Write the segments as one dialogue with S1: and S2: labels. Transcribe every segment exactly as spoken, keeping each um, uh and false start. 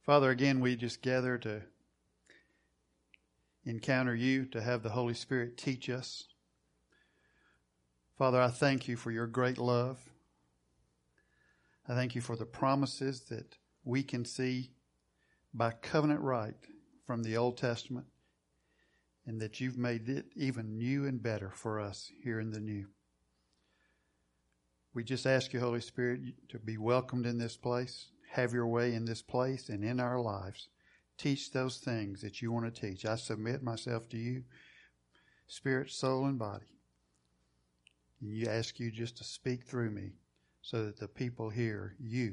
S1: Father, again, we just gather to encounter you, to have the Holy Spirit teach us. Father, I thank you for your great love. I thank you for the promises that we can see by covenant right from the Old Testament, and that you've made it even new and better for us here in the new. We just ask you, Holy Spirit, to be welcomed in this place. Have your way in this place and in our lives. Teach those things that you want to teach. I submit myself to you, spirit, soul, and body. And you ask you just to speak through me so that the people hear you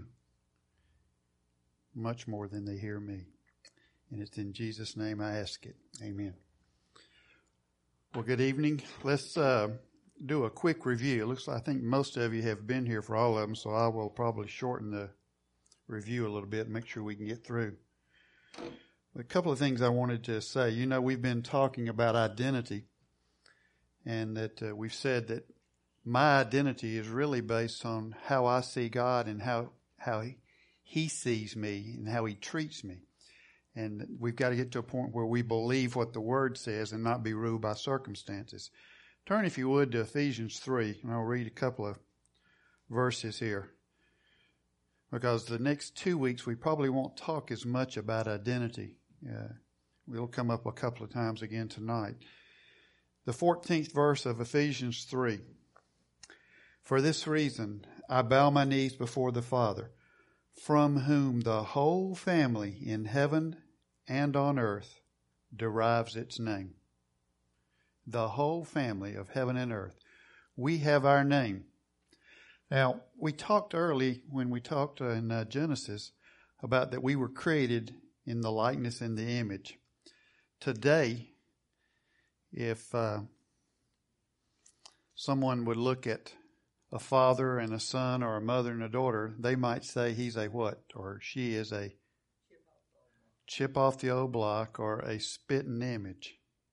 S1: much more than they hear me. And it's in Jesus' name I ask it. Amen. Well, good evening. Let's uh, do a quick review. It looks like I think most of you have been here for all of them, so I will probably shorten the review a little bit, make sure we can get through. A couple of things I wanted to say. You know, we've been talking about identity, and that uh, we've said that my identity is really based on how I see God and how how he, he sees me and how he treats me. And we've got to get to a point where we believe what the Word says and not be ruled by circumstances. Turn, if you would, to Ephesians three, and I'll read a couple of verses here. Because the next two weeks we probably won't talk as much about identity. Uh, it'll come up a couple of times again tonight. The fourteenth verse of Ephesians three. For this reason I bow my knees before the Father, from whom the whole family in heaven and on earth derives its name. The whole family of heaven and earth. We have our name. Now, we talked early when we talked in uh, Genesis about that we were created in the likeness and the image. Today, if uh, someone would look at a father and a son or a mother and a daughter, they might say he's a what? Or she is a chip off the old block or a spitting image.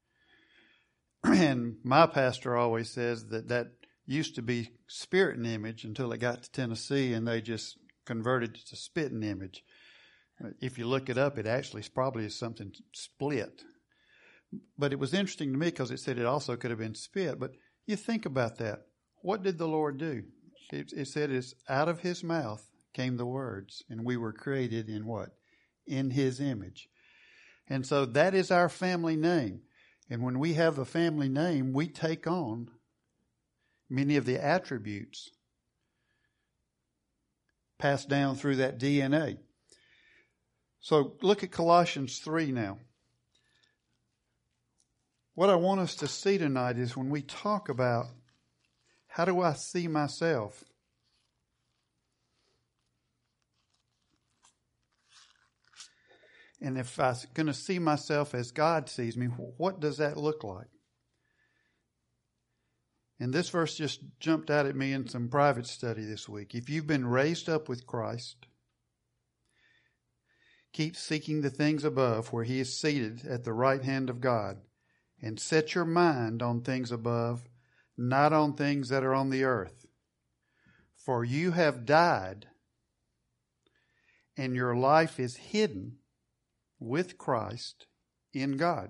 S1: And my pastor always says that that used to be spirit and image until it got to Tennessee and they just converted it to spit and image. If you look it up, it actually probably is something split. But it was interesting to me because it said it also could have been spit. But you think about that. What did the Lord do? It, it said it's out of his mouth came the words, and we were created in what? In his image. And so that is our family name. And when we have a family name, we take on many of the attributes passed down through that D N A. So look at Colossians three now. What I want us to see tonight is when we talk about how do I see myself? And if I'm going to see myself as God sees me, what does that look like? And this verse just jumped out at me in some private study this week. If you've been raised up with Christ, keep seeking the things above where he is seated at the right hand of God, and set your mind on things above, not on things that are on the earth. For you have died, and your life is hidden with Christ in God.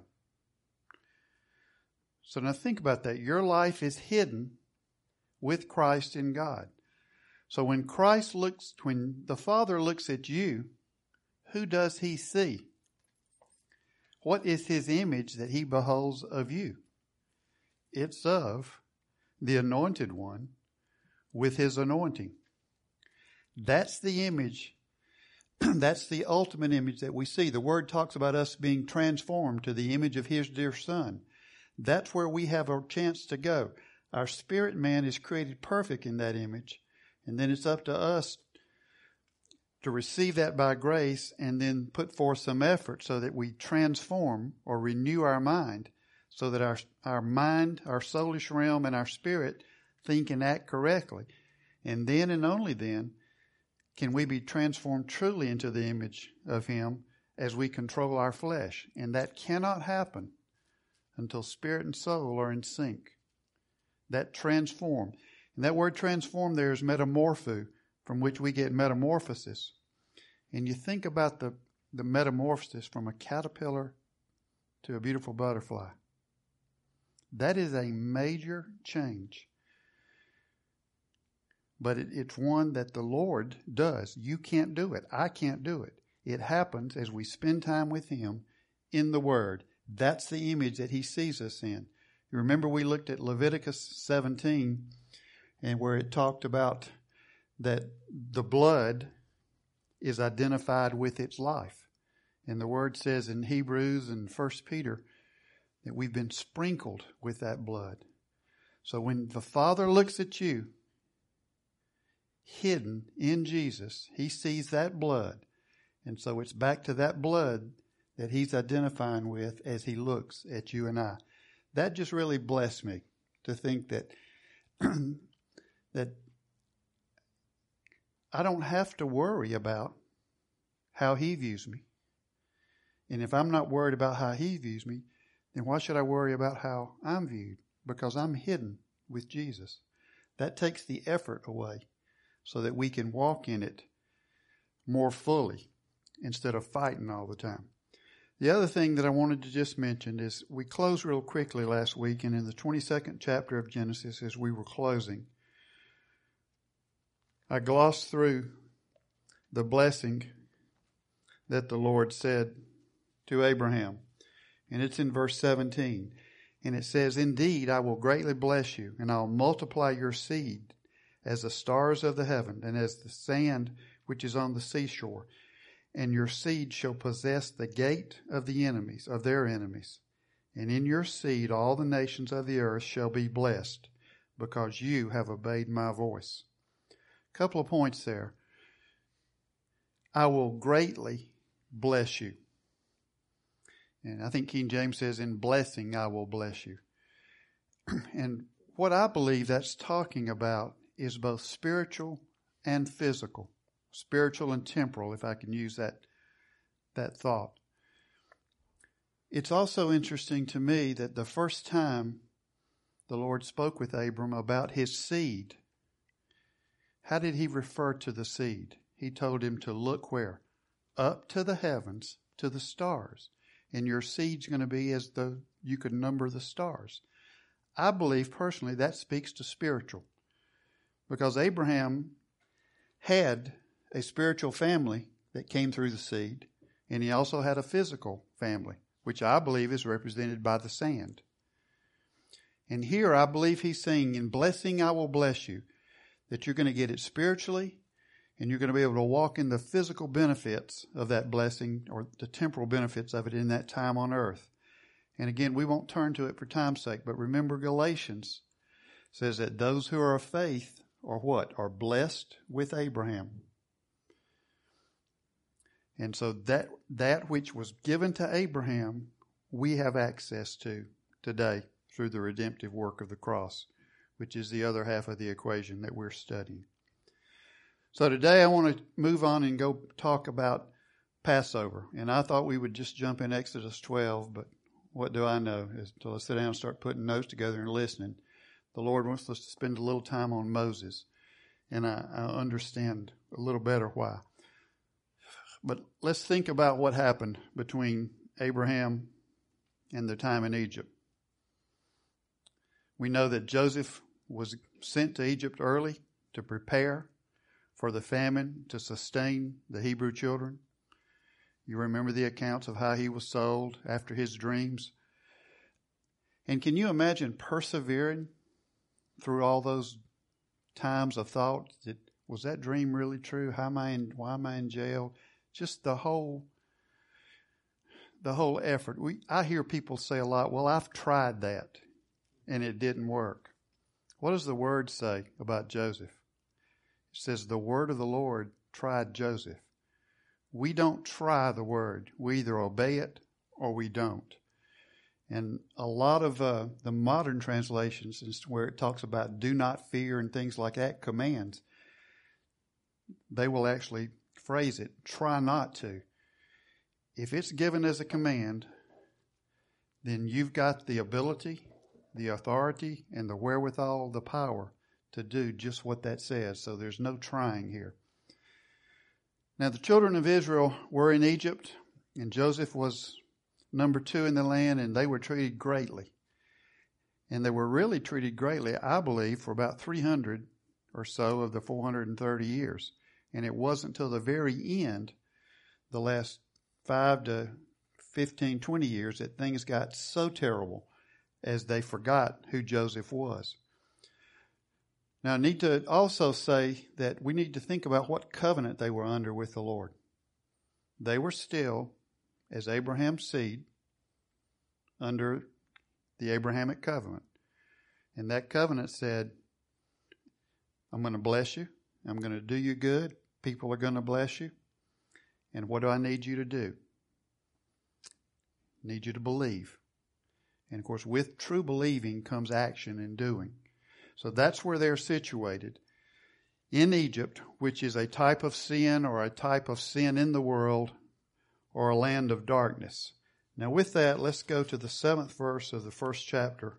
S1: So now think about that. Your life is hidden with Christ in God. So when Christ looks, when the Father looks at you, who does he see? What is his image that he beholds of you? It's of the Anointed One with his anointing. That's the image. That's the ultimate image that we see. The Word talks about us being transformed to the image of his dear Son. That's where we have a chance to go. Our spirit man is created perfect in that image. And then it's up to us to receive that by grace and then put forth some effort so that we transform or renew our mind so that our, our mind, our soulish realm, and our spirit think and act correctly. And then and only then can we be transformed truly into the image of him as we control our flesh. And that cannot happen until spirit and soul are in sync. That transform. And that word transform there is metamorpho, from which we get metamorphosis. And you think about the, the metamorphosis from a caterpillar to a beautiful butterfly. That is a major change. But it, it's one that the Lord does. You can't do it. I can't do it. It happens as we spend time with Him in the Word. That's the image that He sees us in. You remember we looked at Leviticus seventeen, and where it talked about that the blood is identified with its life. And the Word says in Hebrews and First Peter that we've been sprinkled with that blood. So when the Father looks at you, hidden in Jesus, He sees that blood. And so it's back to that blood that He's identifying with as He looks at you and I. That just really blessed me to think that that I don't have to worry about how He views me. And if I'm not worried about how He views me, then why should I worry about how I'm viewed? Because I'm hidden with Jesus. That takes the effort away so that we can walk in it more fully instead of fighting all the time. The other thing that I wanted to just mention is we closed real quickly last week, and in the twenty-second chapter of Genesis, as we were closing, I glossed through the blessing that the Lord said to Abraham. And it's in verse seventeen. And it says, "Indeed, I will greatly bless you, and I'll multiply your seed as the stars of the heaven, and as the sand which is on the seashore. And your seed shall possess the gate of the enemies, of their enemies. And in your seed all the nations of the earth shall be blessed, because you have obeyed my voice." A couple of points there. I will greatly bless you. And I think King James says, in blessing I will bless you. And what I believe that's talking about is both spiritual and physical. Spiritual and temporal, if I can use that, that thought. It's also interesting to me that the first time the Lord spoke with Abram about his seed, how did He refer to the seed? He told him to look where? Up to the heavens, to the stars. And your seed's going to be as though you could number the stars. I believe personally that speaks to spiritual. Because Abraham had a spiritual family that came through the seed. And he also had a physical family, which I believe is represented by the sand. And here I believe He's saying, in blessing I will bless you. That you're going to get it spiritually, and you're going to be able to walk in the physical benefits of that blessing, or the temporal benefits of it in that time on earth. And again, we won't turn to it for time's sake, but remember Galatians says that those who are of faith are what? Are blessed with Abraham. And so that that which was given to Abraham, we have access to today through the redemptive work of the cross, which is the other half of the equation that we're studying. So today I want to move on and go talk about Passover. And I thought we would just jump in Exodus twelve, but what do I know? Until I sit down and start putting notes together and listening. The Lord wants us to spend a little time on Moses. And I, I understand a little better why. But let's think about what happened between Abraham and the time in Egypt. We know that Joseph was sent to Egypt early to prepare for the famine to sustain the Hebrew children. You remember the accounts of how he was sold after his dreams. And can you imagine persevering through all those times of thought that, was that dream really true? How am I in, why am I in jail? Just the whole, the whole effort. We, I hear people say a lot, well, I've tried that and it didn't work. What does the word say about Joseph? It says the word of the Lord tried Joseph. We don't try the word. We either obey it or we don't. And a lot of uh, the modern translations, where it talks about do not fear and things like that, commands, they will actually phrase it, try not to. If it's given as a command, then you've got the ability, the authority, and the wherewithal, the power to do just what that says. So there's no trying here. Now the children of Israel were in Egypt And Joseph was number two in the land, and they were treated greatly. And they were really treated greatly, I believe, for about three hundred or so of the four hundred thirty years. And it wasn't until the very end, the last five to fifteen, twenty years, that things got so terrible as they forgot who Joseph was. Now, I need to also say that we need to think about what covenant they were under with the Lord. They were still, as Abraham's seed, under the Abrahamic covenant. And that covenant said, I'm going to bless you. I'm going to do you good. People are going to bless you. And what do I need you to do? I need you to believe. And of course, with true believing comes action and doing. So that's where they're situated. In Egypt, which is a type of sin or a type of sin in the world or a land of darkness. Now with that, let's go to the seventh verse of the first chapter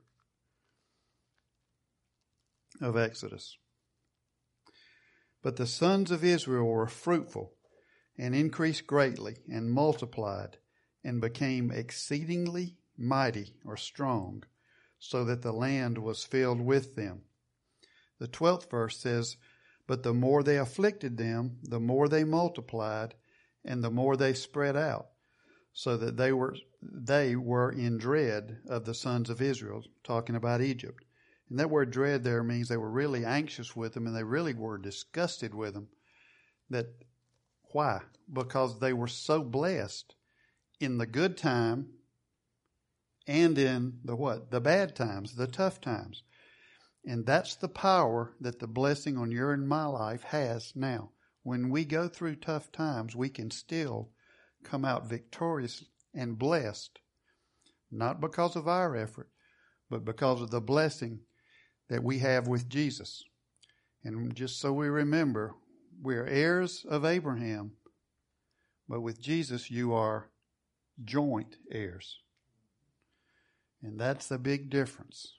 S1: of Exodus. But the sons of Israel were fruitful and increased greatly and multiplied and became exceedingly mighty or strong, so that the land was filled with them. The twelfth verse says, But the more they afflicted them, the more they multiplied, and the more they spread out, so that they were they were in dread of the sons of Israel, talking about Egypt. And that word dread there means they were really anxious with them, and they really were disgusted with them. That why? Because they were so blessed in the good time and in the what? The bad times, the tough times. And that's the power that the blessing on your and my life has now. When we go through tough times, we can still come out victorious and blessed, not because of our effort, but because of the blessing that we have with Jesus. And just so we remember, we're heirs of Abraham, but with Jesus you are joint heirs. And that's the big difference.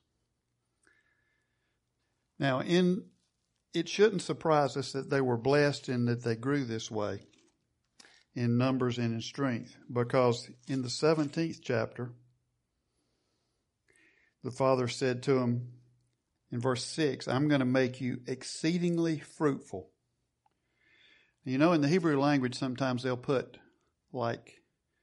S1: Now, in it shouldn't surprise us that they were blessed and that they grew this way in numbers and in strength, because in the seventeenth chapter, the Father said to him in verse six, I'm going to make you exceedingly fruitful. You know, in the Hebrew language, sometimes they'll put like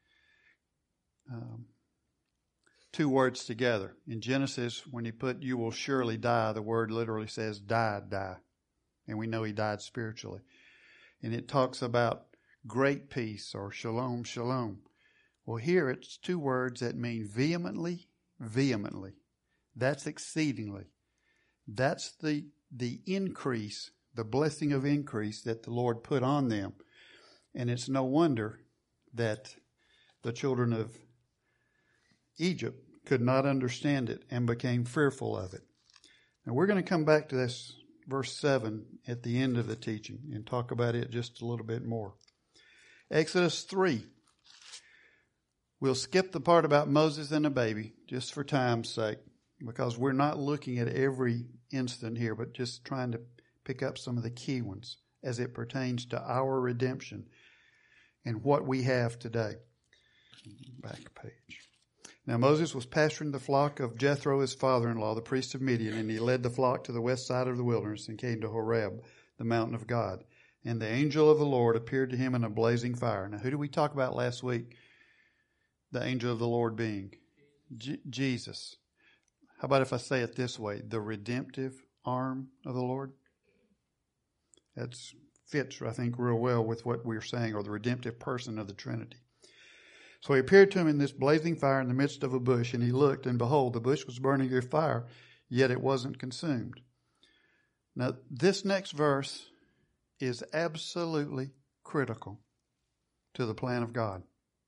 S1: um, two words together. In Genesis, when he put you will surely die, the word literally says die, die. And we know he died spiritually. And it talks about great peace or shalom, shalom. Well, here it's two words that mean vehemently, vehemently. That's exceedingly. That's the the increase, the blessing of increase that the Lord put on them. And it's no wonder that the children of Egypt could not understand it and became fearful of it. Now we're going to come back to this verse seven at the end of the teaching and talk about it just a little bit more. Exodus three. We'll skip the part about Moses and a baby just for time's sake, because we're not looking at every instant here, but just trying to pick up some of the key ones as it pertains to our redemption and what we have today. Back page. Now Moses was pasturing the flock of Jethro, his father-in-law, the priest of Midian, and he led the flock to the west side of the wilderness and came to Horeb, the mountain of God. And the angel of the Lord appeared to him in a blazing fire. Now, who did we talk about last week? The angel of the Lord being J- Jesus. How about if I say it this way? The redemptive arm of the Lord? That fits, I think, real well with what we're saying, or the redemptive person of the Trinity. So he appeared to him in this blazing fire in the midst of a bush, and he looked, and behold, the bush was burning with fire, yet it wasn't consumed. Now, this next verse is absolutely critical to the plan of God.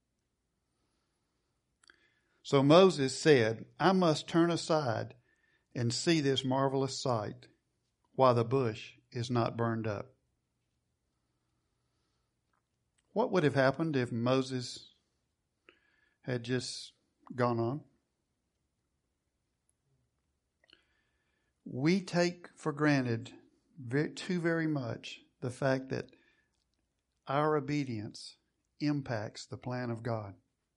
S1: So Moses said, I must turn aside and see this marvelous sight while the bush is not burned up. What would have happened if Moses had just gone on? We take for granted very, too very much the fact that our obedience impacts the plan of God.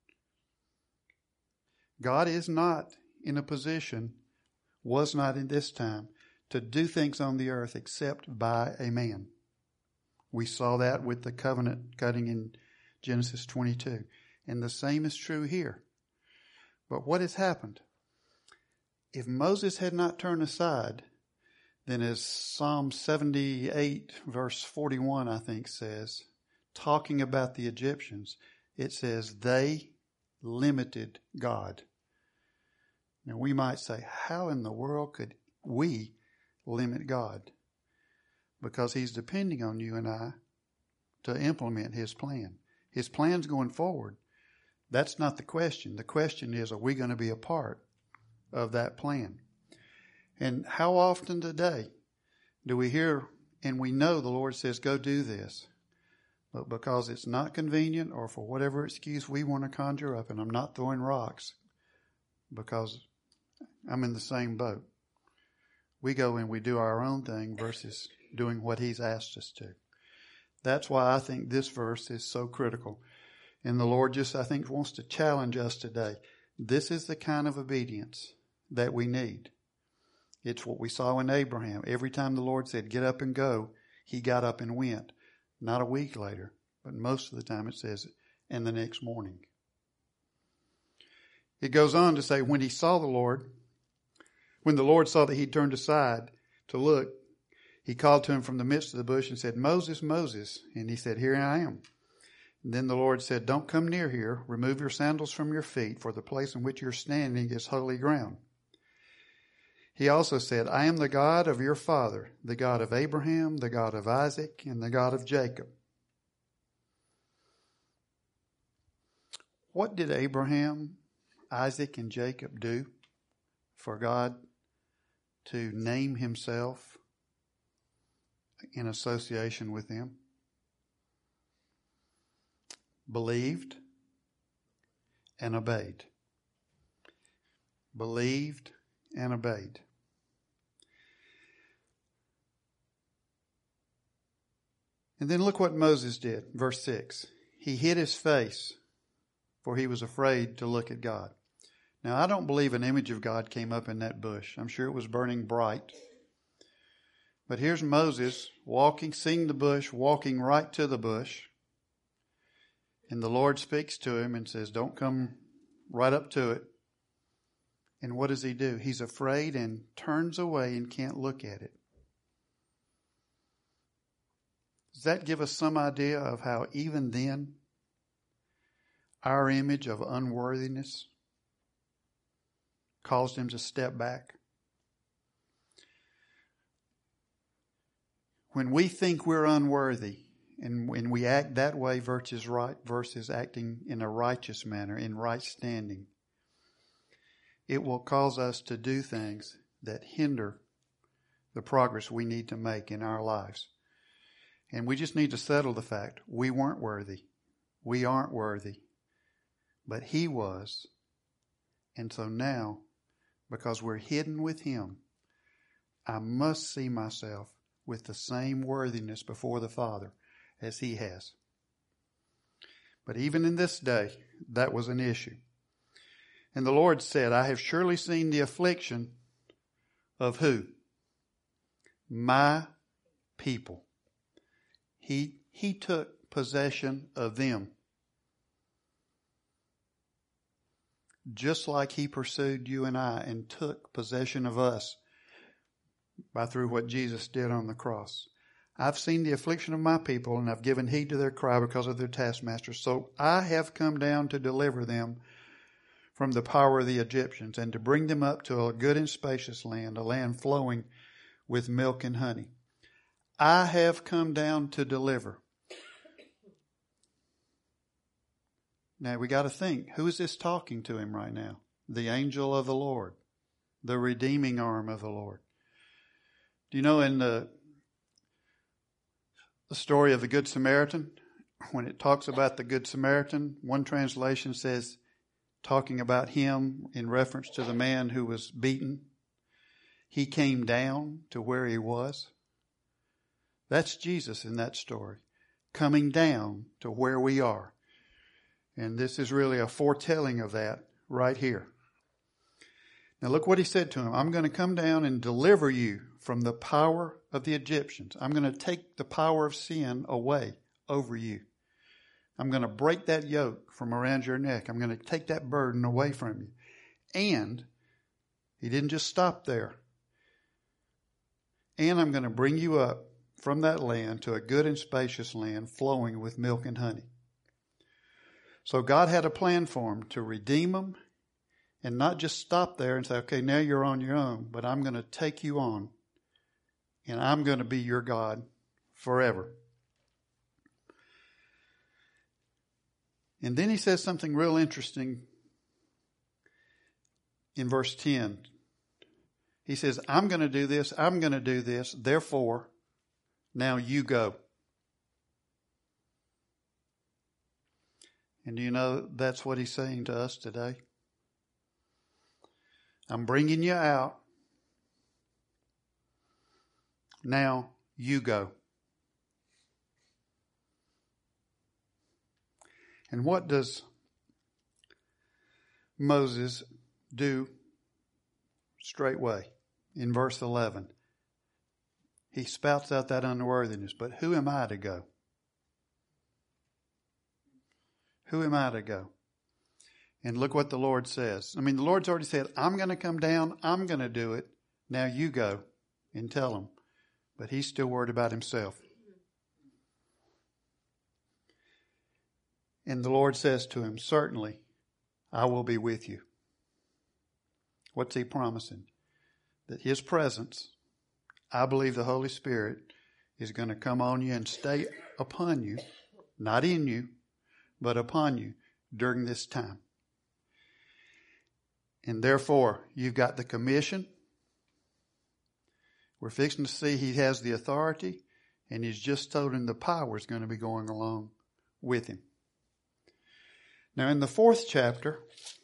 S1: God is not in a position, was not in this time, to do things on the earth except by a man. We saw that with the covenant cutting in Genesis twenty-two. And the same is true here. But what has happened? If Moses had not turned aside, then as Psalm seventy-eight verse forty-one, I think, says, talking about the Egyptians, it says they limited God. Now we might say, how in the world could we limit God? Because he's depending on you and I to implement his plan. His plan's going forward. That's not the question. The question is, are we going to be a part of that plan? And how often today do we hear and we know the Lord says, go do this, but because it's not convenient or for whatever excuse we want to conjure up, and I'm not throwing rocks because I'm in the same boat, we go and we do our own thing versus doing what he's asked us to. That's why I think this verse is so critical. And the Lord just, I think, wants to challenge us today. This is the kind of obedience that we need. It's what we saw in Abraham. Every time the Lord said, get up and go, he got up and went. Not a week later, but most of the time it says, and the next morning. It goes on to say, when he saw the Lord, when the Lord saw that he turned aside to look, he called to him from the midst of the bush and said, Moses, Moses. And he said, here I am. And then the Lord said, don't come near here. Remove your sandals from your feet, for the place in which you're standing is holy ground. He also said, I am the God of your father, the God of Abraham, the God of Isaac, and the God of Jacob. What did Abraham, Isaac, and Jacob do for God to name himself in association with them? Believed and obeyed. Believed and obeyed. And then look what Moses did. Verse six. He hid his face, for he was afraid to look at God. Now, I don't believe an image of God came up in that bush. I'm sure it was burning bright. But here's Moses walking, seeing the bush, walking right to the bush. And the Lord speaks to him and says, don't come right up to it. And what does he do? He's afraid and turns away and can't look at it. Does that give us some idea of how even then our image of unworthiness caused him to step back? When we think we're unworthy and when we act that way versus right versus acting in a righteous manner, in right standing, it will cause us to do things that hinder the progress we need to make in our lives. And we just need to settle the fact we weren't worthy. We aren't worthy. But he was. And so now, because we're hidden with him, I must see myself with the same worthiness before the Father as he has. But even in this day, that was an issue. And the Lord said, I have surely seen the affliction of who? My people. He, he took possession of them. Just like he pursued you and I and took possession of us by through what Jesus did on the cross. I've seen the affliction of my people, and I've given heed to their cry because of their taskmasters. So I have come down to deliver them from the power of the Egyptians and to bring them up to a good and spacious land, a land flowing with milk and honey. I have come down to deliver. Now we got to think, who is this talking to him right now? The angel of the Lord, the redeeming arm of the Lord. Do you know in the, the story of the Good Samaritan, when it talks about the Good Samaritan, one translation says, talking about him in reference to the man who was beaten, he came down to where he was. That's Jesus in that story, coming down to where we are. And this is really a foretelling of that right here. Now look what he said to him. I'm going to come down and deliver you from the power of the Egyptians. I'm going to take the power of sin away over you. I'm going to break that yoke from around your neck. I'm going to take that burden away from you. And he didn't just stop there. And I'm going to bring you up from that land to a good and spacious land flowing with milk and honey. So God had a plan for him to redeem them and not just stop there and say, okay, now you're on your own, but I'm going to take you on and I'm going to be your God forever. And then he says something real interesting in verse ten. He says, I'm going to do this, I'm going to do this, therefore, now you go. And do you know that's what he's saying to us today? I'm bringing you out. Now you go. And what does Moses do straightway? In verse eleven, he spouts out that unworthiness. But who am I to go? Who am I to go? And look what the Lord says. I mean, the Lord's already said, I'm going to come down. I'm going to do it. Now you go and tell him. But he's still worried about himself. And the Lord says to him, certainly, I will be with you. What's he promising? That his presence, I believe the Holy Spirit, is going to come on you and stay upon you, not in you, but upon you during this time. And therefore, you've got the commission. We're fixing to see he has the authority, and he's just told him the power is going to be going along with him. Now in the fourth chapter,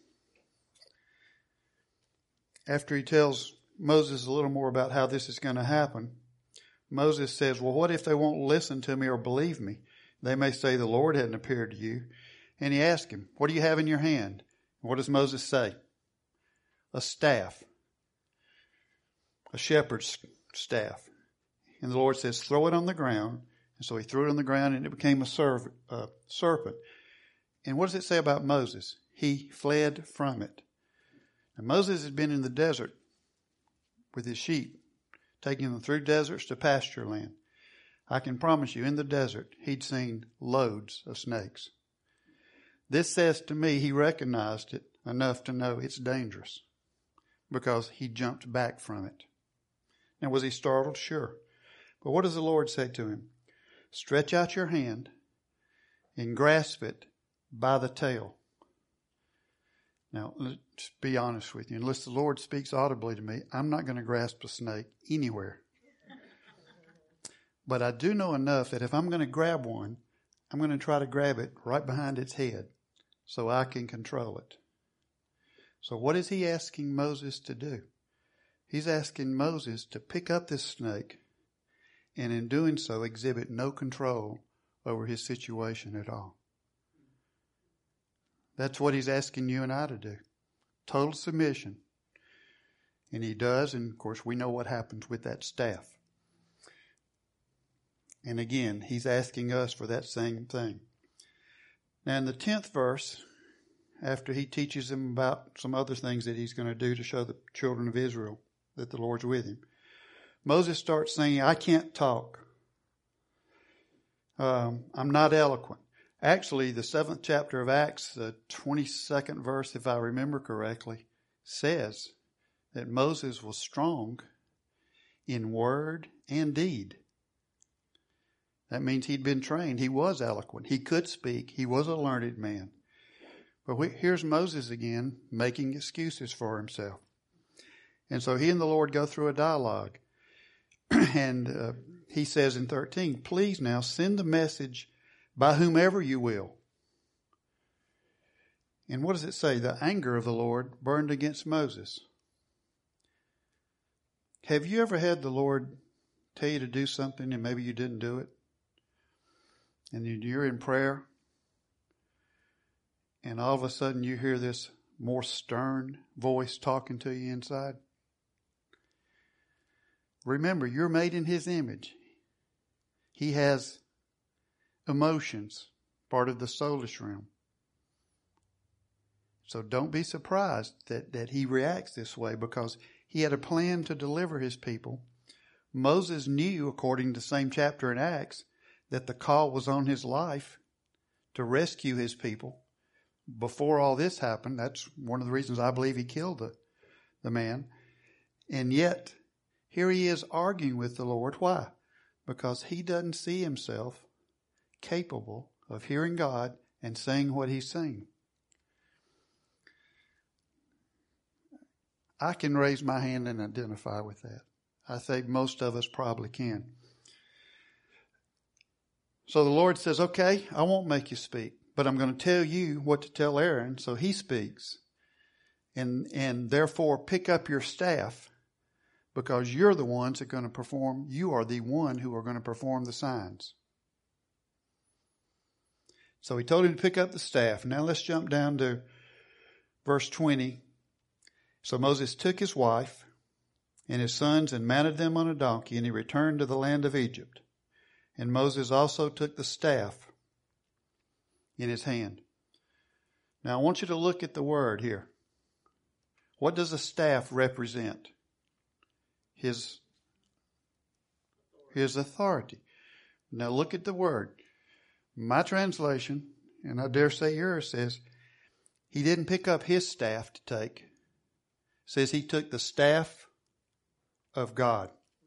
S1: after he tells Moses a little more about how this is going to happen, Moses says, well, what if they won't listen to me or believe me? They may say the Lord hadn't appeared to you. And he asked him, what do you have in your hand? And what does Moses say? A staff. A shepherd's staff. And the Lord says, throw it on the ground. And so he threw it on the ground and it became a serv- uh, serpent. And what does it say about Moses? He fled from it. And Moses had been in the desert with his sheep, taking them through deserts to pasture land. I can promise you, in the desert, he'd seen loads of snakes. This says to me he recognized it enough to know it's dangerous because he jumped back from it. Now, was he startled? Sure. But what does the Lord say to him? Stretch out your hand and grasp it by the tail. Now, let's be honest with you. Unless the Lord speaks audibly to me, I'm not going to grasp a snake anywhere. But I do know enough that if I'm going to grab one, I'm going to try to grab it right behind its head so I can control it. So what is he asking Moses to do? He's asking Moses to pick up this snake and in doing so exhibit no control over his situation at all. That's what he's asking you and I to do. Total submission. And he does, and of course we know what happens with that staff. And again, he's asking us for that same thing. Now in the tenth verse, after he teaches them about some other things that he's going to do to show the children of Israel that the Lord's with him, Moses starts saying, I can't talk. Um, I'm not eloquent. Actually, the seventh chapter of Acts, the twenty-second verse, if I remember correctly, says that Moses was strong in word and deed. That means he'd been trained. He was eloquent. He could speak. He was a learned man. But we, here's Moses again making excuses for himself. And so he and the Lord go through a dialogue. and uh, he says in thirteen, please now send the message by whomever you will. And what does it say? The anger of the Lord burned against Moses. Have you ever had the Lord tell you to do something and maybe you didn't do it? And you're in prayer and all of a sudden you hear this more stern voice talking to you inside? Remember, you're made in His image. He has emotions, part of the soulish realm. So don't be surprised that, that He reacts this way, because He had a plan to deliver His people. Moses knew, according to the same chapter in Acts, that the call was on his life to rescue his people. Before all this happened, that's one of the reasons I believe he killed the, the man. And yet, here he is arguing with the Lord. Why? Because he doesn't see himself capable of hearing God and saying what he's saying. I can raise my hand and identify with that. I think most of us probably can. So the Lord says, okay, I won't make you speak, but I'm going to tell you what to tell Aaron, so he speaks. And, and therefore pick up your staff, because you're the ones that are going to perform, you are the one who are going to perform the signs. So he told him to pick up the staff. Now let's jump down to verse twenty. So Moses took his wife and his sons and mounted them on a donkey, and he returned to the land of Egypt. And Moses also took the staff in his hand. Now I want you to look at the word here. What does the staff represent? His, his authority. Now look at the word. My translation, and I dare say yours, says he didn't pick up his staff to take. It says he took the staff of God.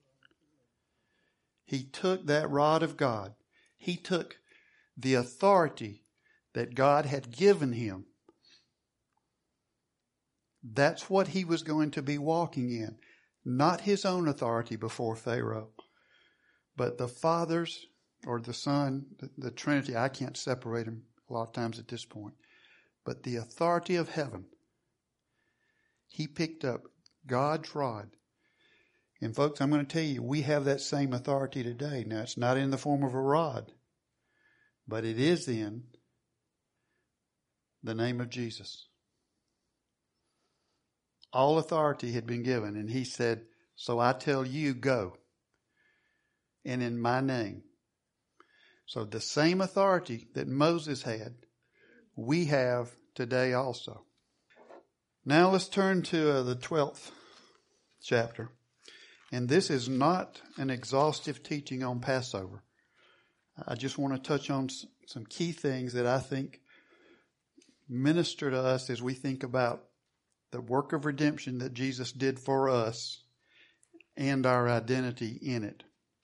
S1: He took that rod of God. He took the authority that God had given him. That's what he was going to be walking in. Not his own authority before Pharaoh, but the Father's or the Son, the, the Trinity. I can't separate them a lot of times at this point. But the authority of heaven. He picked up God's rod. And folks, I'm going to tell you, we have that same authority today. Now, it's not in the form of a rod, but it is in the name of Jesus. All authority had been given, and he said, so I tell you, go. And in my name. So the same authority that Moses had, we have today also. Now let's turn to uh, the twelfth chapter. And this is not an exhaustive teaching on Passover. I just want to touch on some key things that I think minister to us as we think about the work of redemption that Jesus did for us and our identity in it.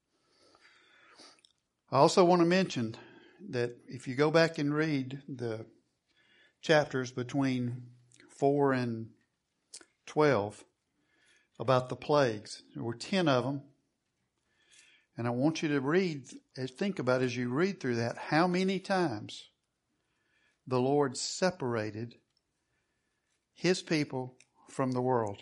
S1: I also want to mention that if you go back and read the chapters between four and twelve about the plagues, there were ten of them. And I want you to read, think about as you read through that, how many times the Lord separated His people from the world.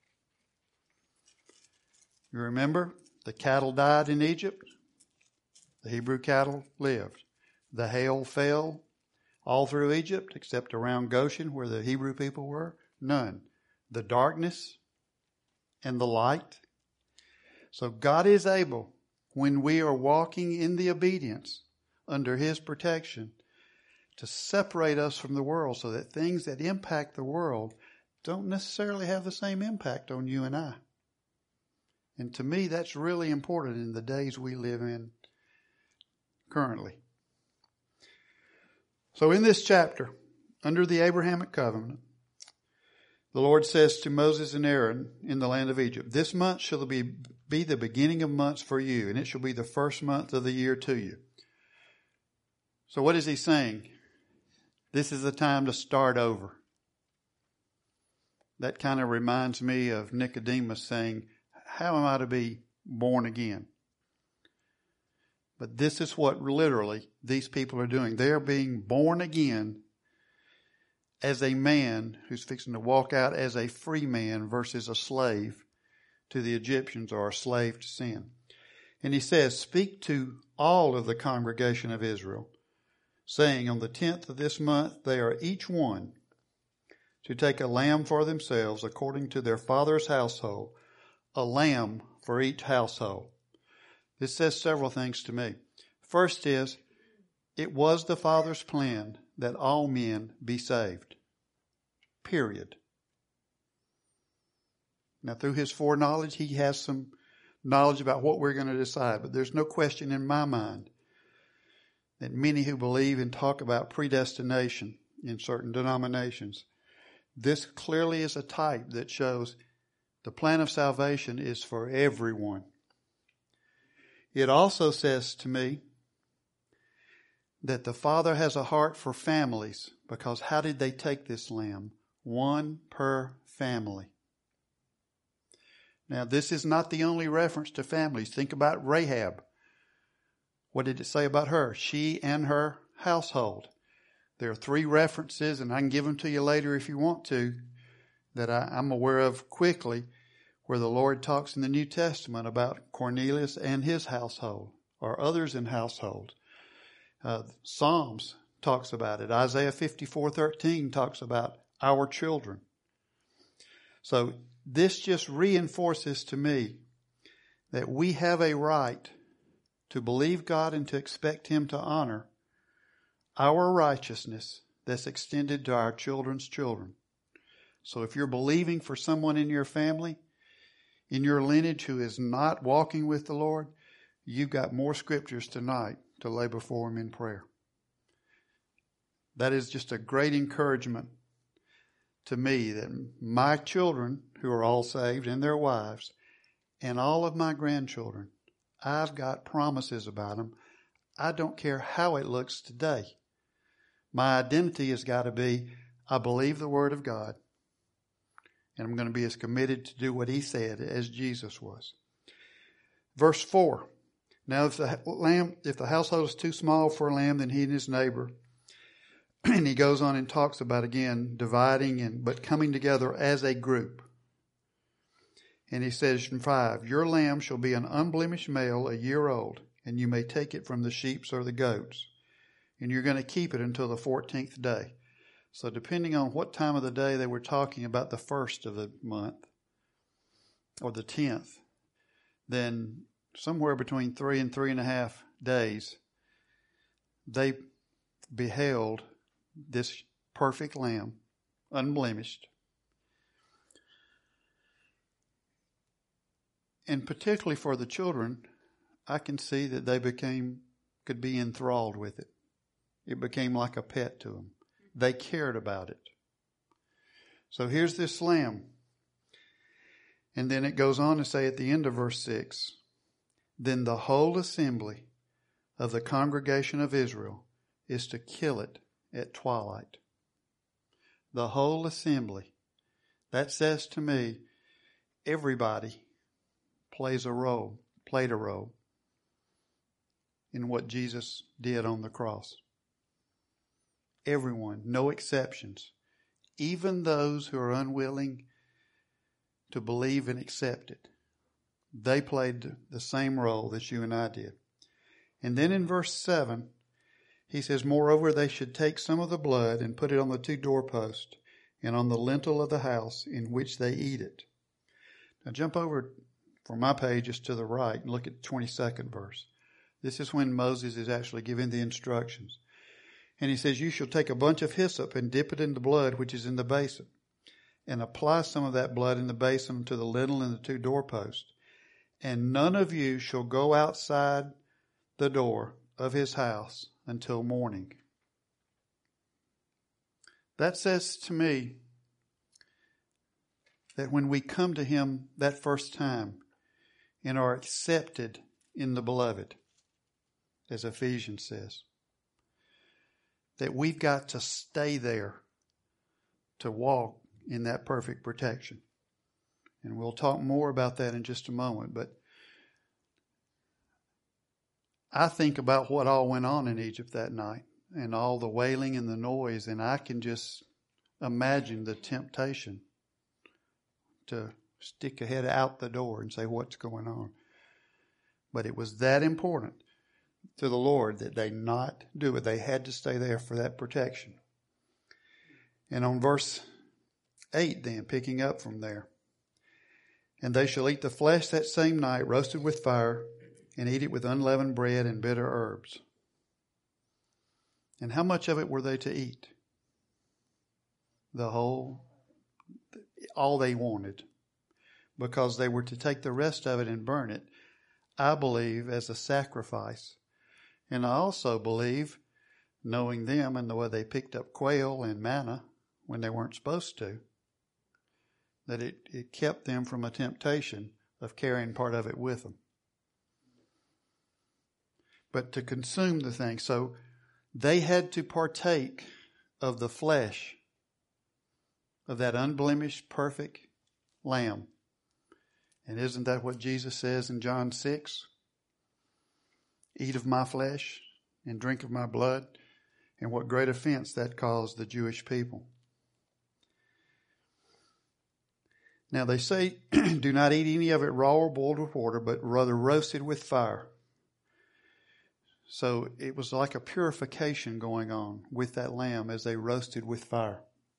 S1: You remember, the cattle died in Egypt. The Hebrew cattle lived. The hail fell all through Egypt, except around Goshen where the Hebrew people were. None. The darkness and the light. So God is able, when we are walking in the obedience under His protection, to separate us from the world so that things that impact the world don't necessarily have the same impact on you and I. And to me, that's really important in the days we live in currently. So in this chapter, under the Abrahamic covenant, the Lord says to Moses and Aaron in the land of Egypt, this month shall be, be the beginning of months for you, and it shall be the first month of the year to you. So what is He saying? This is the time to start over. That kind of reminds me of Nicodemus saying, how am I to be born again? But this is what literally these people are doing. They are being born again as a man who's fixing to walk out as a free man versus a slave to the Egyptians or a slave to sin. And He says, speak to all of the congregation of Israel. saying, on the tenth of this month they are each one to take a lamb for themselves according to their father's household, a lamb for each household. This says several things to me. First is, it was the Father's plan that all men be saved. Period. Now, through his foreknowledge, he has some knowledge about what we're going to decide, but there's no question in my mind that many who believe and talk about predestination in certain denominations, this clearly is a type that shows the plan of salvation is for everyone. It also says to me that the Father has a heart for families, because how did they take this lamb? One per family. Now, this is not the only reference to families. Think about Rahab. What did it say about her? She and her household. There are three references, and I can give them to you later if you want to, that I, I'm aware of quickly, where the Lord talks in the New Testament about Cornelius and his household, or others in household. Uh, Psalms talks about it. Isaiah fifty-four thirteen talks about our children. So this just reinforces to me that we have a right to believe God and to expect Him to honor our righteousness that's extended to our children's children. So if you're believing for someone in your family, in your lineage who is not walking with the Lord, you've got more scriptures tonight to lay before Him in prayer. That is just a great encouragement to me that my children, who are all saved, and their wives, and all of my grandchildren, I've got promises about them. I don't care how it looks today. My identity has got to be, I believe the Word of God, and I'm going to be as committed to do what He said as Jesus was. Verse four. Now, if the lamb, if the household is too small for a lamb, then he and his neighbor. And he goes on and talks about, again, dividing and but coming together as a group. And he says in five, your lamb shall be an unblemished male, a year old, and you may take it from the sheep or the goats. And you're going to keep it until the fourteenth day. So depending on what time of the day they were talking about, the first of the month or the tenth, then somewhere between three and three and a half days, they beheld this perfect lamb, unblemished. And particularly for the children, I can see that they became, could be enthralled with it. It became like a pet to them. They cared about it. So here's this lamb. And then it goes on to say at the end of verse six, then the whole assembly of the congregation of Israel is to kill it at twilight. The whole assembly. That says to me, everybody plays a role, played a role in what Jesus did on the cross. Everyone, no exceptions. Even those who are unwilling to believe and accept it. They played the same role that you and I did. And then in verse seven, he says, moreover, they should take some of the blood and put it on the two doorposts and on the lintel of the house in which they eat it. Now jump over for my pages to the right and look at the twenty-second verse. This is when Moses is actually giving the instructions. And he says, you shall take a bunch of hyssop and dip it in the blood which is in the basin, and apply some of that blood in the basin to the lintel and the two doorposts. And none of you shall go outside the door of his house until morning. That says to me that when we come to Him that first time and are accepted in the beloved, as Ephesians says, that we've got to stay there to walk in that perfect protection. And we'll talk more about that in just a moment. But I think about what all went on in Egypt that night and all the wailing and the noise, and I can just imagine the temptation to stick a head out the door and say, what's going on? But it was that important to the Lord that they not do it. They had to stay there for that protection. And on verse eight then, picking up from there. And they shall eat the flesh that same night, roasted with fire, and eat it with unleavened bread and bitter herbs. And how much of it were they to eat? The whole, all they wanted. Because they were to take the rest of it and burn it, I believe, as a sacrifice. And I also believe, knowing them and the way they picked up quail and manna when they weren't supposed to, that it, it kept them from a temptation of carrying part of it with them. But to consume the thing. So they had to partake of the flesh of that unblemished, perfect lamb. And isn't that what Jesus says in John six? Eat of my flesh and drink of my blood. And what great offense that caused the Jewish people. Now they say, do not eat any of it raw or boiled with water, but rather roasted with fire. So it was like a purification going on with that lamb as they roasted with fire.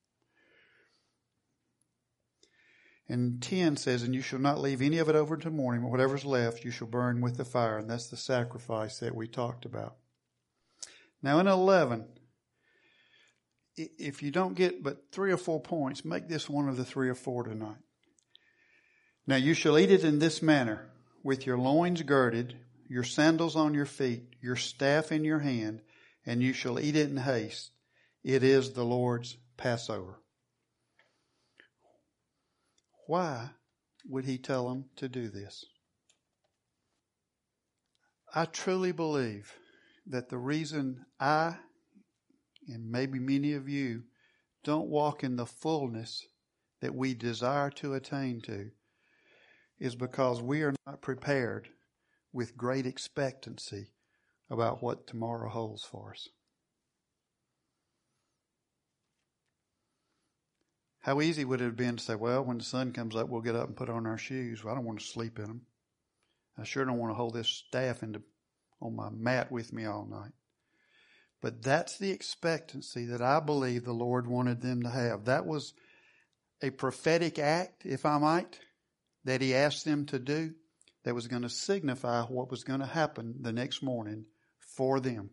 S1: And ten says, and you shall not leave any of it over to morning, but whatever's left you shall burn with the fire. And that's the sacrifice that we talked about. Now in eleven, if you don't get but three or four points, make this one of the three or four tonight. Now you shall eat it in this manner, with your loins girded, your sandals on your feet, your staff in your hand, and you shall eat it in haste. It is the Lord's Passover. Why would he tell them to do this? I truly believe that the reason I, and maybe many of you, don't walk in the fullness that we desire to attain to is because we are not prepared with great expectancy about what tomorrow holds for us. How easy would it have been to say, well, when the sun comes up, we'll get up and put on our shoes. Well, I don't want to sleep in them. I sure don't want to hold this staff into, on my mat with me all night. But that's the expectancy that I believe the Lord wanted them to have. That was a prophetic act, if I might, that he asked them to do that was going to signify what was going to happen the next morning for them.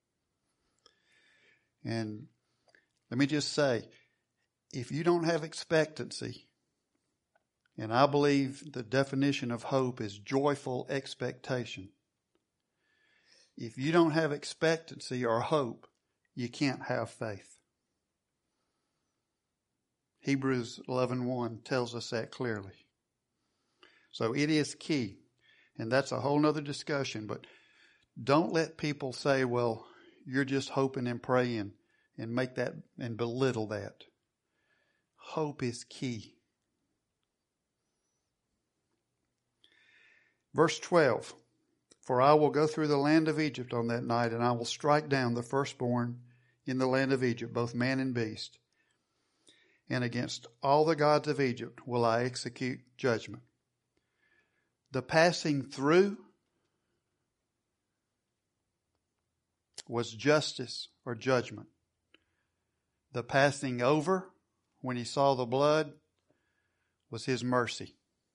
S1: And let me just say, if you don't have expectancy, and I believe the definition of hope is joyful expectation. If you don't have expectancy or hope, you can't have faith. Hebrews eleven one tells us that clearly. So it is key. And that's a whole nother discussion. But don't let people say, well, you're just hoping and praying and make that and belittle that. Hope is key. Verse twelve. For I will go through the land of Egypt on that night, and I will strike down the firstborn in the land of Egypt, both man and beast. And against all the gods of Egypt will I execute judgment. The passing through was justice or judgment. The passing over, when he saw the blood, was his mercy,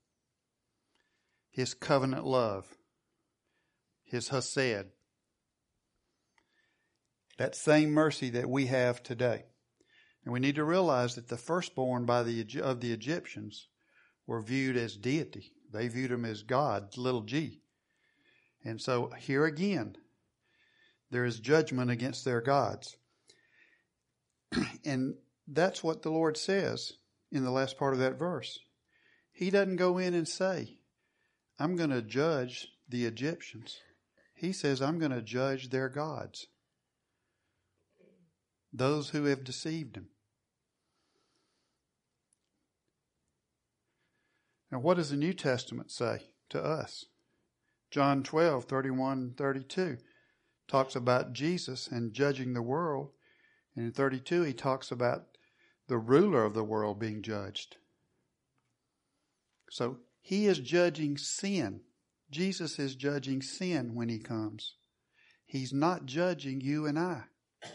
S1: his covenant love, his hesed. That same mercy that we have today. And we need to realize that the firstborn by the of the Egyptians were viewed as deity. They viewed him as God, little g. And so here again, there is judgment against their gods. And that's what the Lord says in the last part of that verse. He doesn't go in and say, I'm going to judge the Egyptians. He says, I'm going to judge their gods. Those who have deceived him. Now, what does the New Testament say to us? John twelve, thirty-one, thirty-two talks about Jesus and judging the world. And in thirty-two, he talks about the ruler of the world being judged. So he is judging sin. Jesus is judging sin when he comes. He's not judging you and I.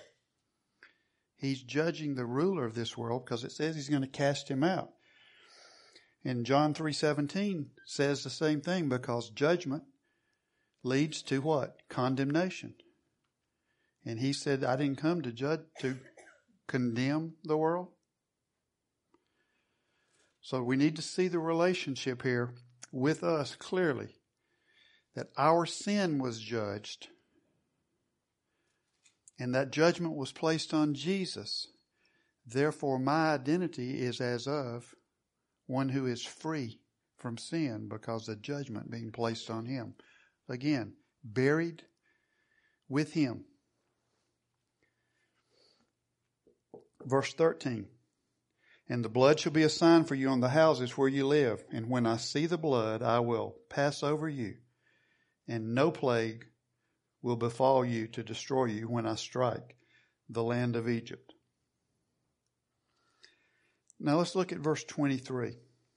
S1: He's judging the ruler of this world because it says he's going to cast him out. And John three seventeen says the same thing, because judgment leads to what? Condemnation. And he said, I didn't come to judge, to condemn the world. So we need to see the relationship here with us clearly, that our sin was judged and that judgment was placed on Jesus. Therefore, my identity is as of one who is free from sin because of judgment being placed on him. Again, buried with him. Verse thirteen. And the blood shall be a sign for you on the houses where you live. And when I see the blood, I will pass over you. And no plague will befall you to destroy you when I strike the land of Egypt. Now let's look at verse twenty-three.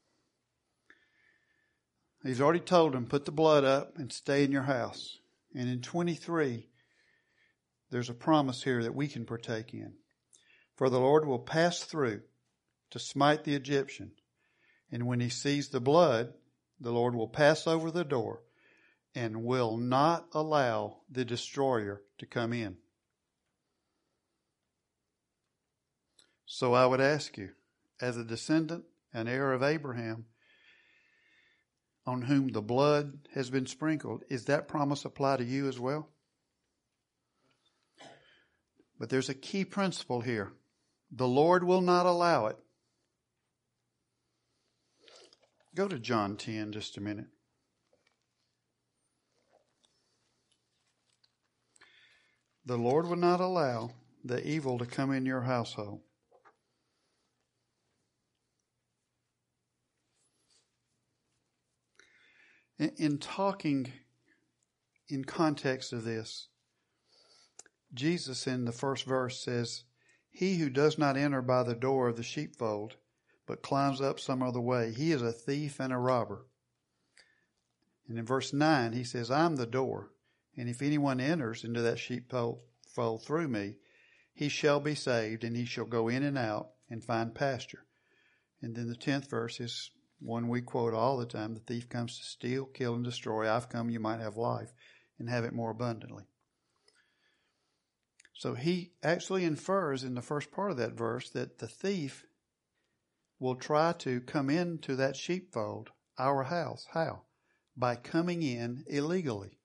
S1: He's already told them, put the blood up and stay in your house. And in twenty-three, there's a promise here that we can partake in. For the Lord will pass through to smite the Egyptian. And when he sees the blood, the Lord will pass over the door and will not allow the destroyer to come in. So I would ask you, as a descendant and heir of Abraham, on whom the blood has been sprinkled, is that promise apply to you as well? But there's a key principle here. The Lord will not allow it. Go to John ten just a minute. The Lord will not allow the evil to come in your household. In, in talking in context of this, Jesus in the first verse says, he who does not enter by the door of the sheepfold, but climbs up some other way, he is a thief and a robber. And in verse nine, he says, I'm the door, and if anyone enters into that sheepfold through me, he shall be saved, and he shall go in and out and find pasture. And then the tenth verse is one we quote all the time, the thief comes to steal, kill, and destroy. I've come you might have life and have it more abundantly. So he actually infers in the first part of that verse that the thief will try to come into that sheepfold, our house. How? By coming in illegally.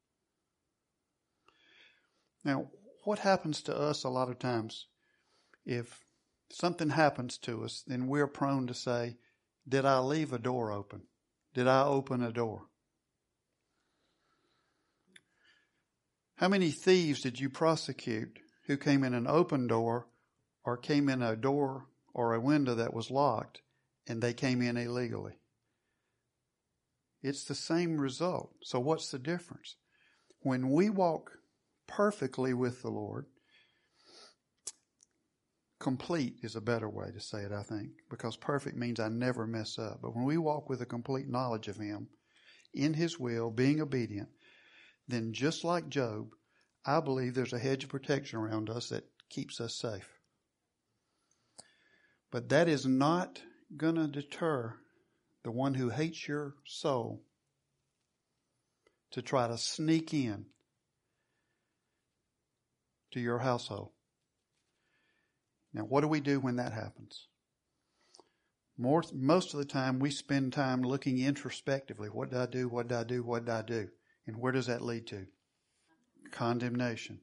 S1: Now, what happens to us a lot of times? If something happens to us, then we're prone to say, did I leave a door open? Did I open a door? How many thieves did you prosecute who came in an open door or came in a door or a window that was locked and they came in illegally? It's the same result. So what's the difference? When we walk perfectly with the Lord, complete is a better way to say it, I think, because perfect means I never mess up. But when we walk with a complete knowledge of Him, in His will, being obedient, then just like Job, I believe there's a hedge of protection around us that keeps us safe. But that is not going to deter the one who hates your soul to try to sneak in to your household. Now, what do we do when that happens? More, most of the time, we spend time looking introspectively. What did I do? What did I do? What did I do? And where does that lead to? Condemnation.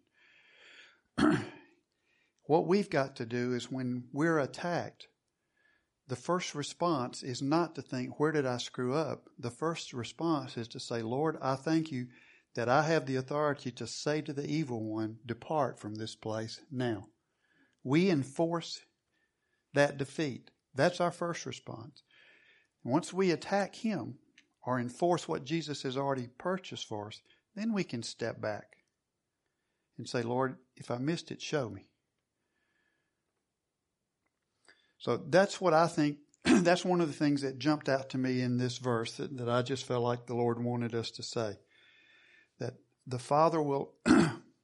S1: What we've got to do is when we're attacked, the first response is not to think, where did I screw up? The first response is to say, Lord, I thank you that I have the authority to say to the evil one, depart from this place now. We enforce that defeat. That's our first response. Once we attack him or enforce what Jesus has already purchased for us, then we can step back and say, Lord, if I missed it, show me. So that's what I think, that's one of the things that jumped out to me in this verse that, that I just felt like the Lord wanted us to say. That the Father will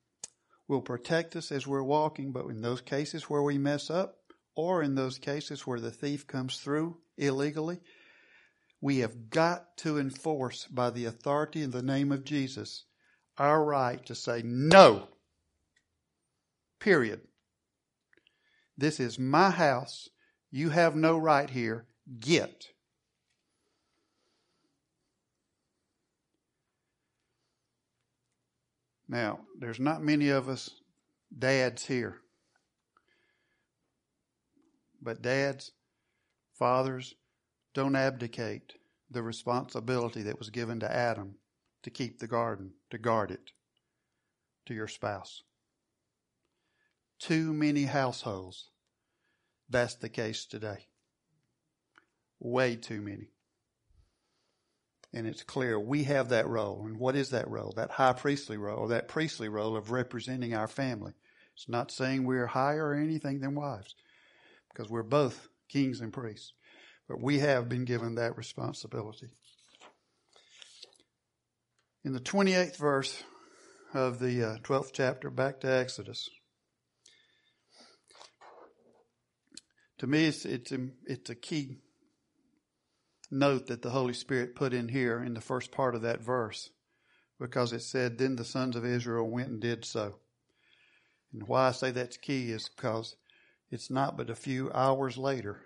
S1: will protect us as we're walking, but in those cases where we mess up, or in those cases where the thief comes through illegally, we have got to enforce by the authority in the name of Jesus our right to say no. Period. This is my house. You have no right here. Get. Now, there's not many of us dads here. But dads, fathers, don't abdicate the responsibility that was given to Adam to keep the garden, to guard it, to your spouse. Too many households, that's the case today. Way too many. And it's clear we have that role. And what is that role? That high priestly role, that priestly role of representing our family. It's not saying we're higher or anything than wives, because we're both kings and priests. But we have been given that responsibility. In the twenty-eighth verse of the uh, twelfth chapter, back to Exodus. To me, it's, it's, it's a key note that the Holy Spirit put in here in the first part of that verse, because it said, then the sons of Israel went and did so. And why I say that's key is because it's not but a few hours later